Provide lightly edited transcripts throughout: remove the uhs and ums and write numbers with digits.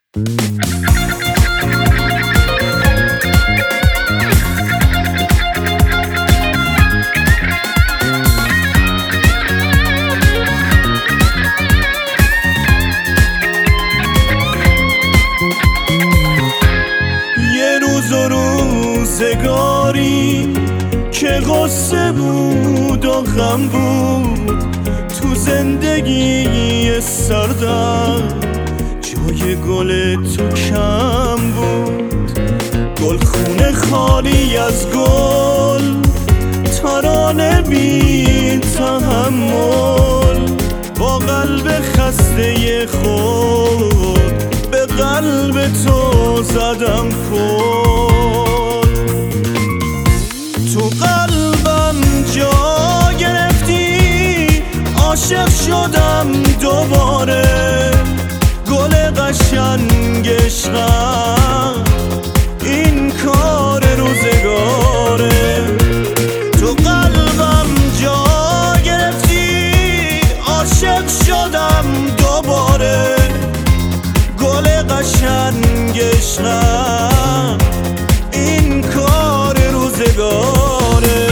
یه روز و روزگاری که غصه بود و غم بود تو زندگی سردم، جای گل تو کم بود. گلخونه خالی از گل، ترانه بی تحمل، با قلب خسته خود به قلب تو زدم کل. تو قلبم جا گرفتی، عاشق شدم دوباره، گل قشنگ عشقم این کار روزگاره. تو قلبم جا گرفتی، عاشق شدم دوباره، گل قشنگ عشقم این کار روزگاره.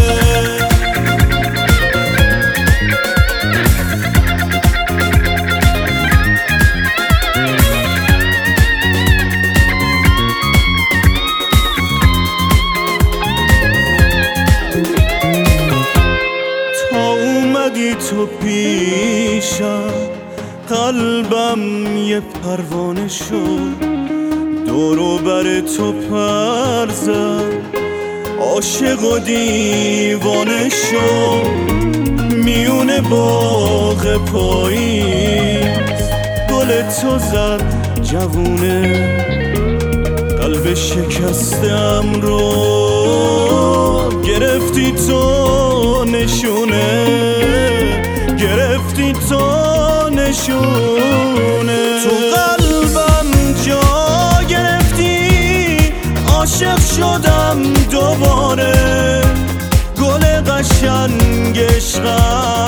تو پیشم قلبم یه پروانه شد، دور و بر تو پر زد، عاشق و دیوانه شد. میونه باغ پاییز گل تو زد جوونه، قلب شکستم رو گرفتی تو نشونه، گرفتی تو نشونه. تو قلبم جا گرفتی، عاشق شدم دوباره، گل قشنگ عشقم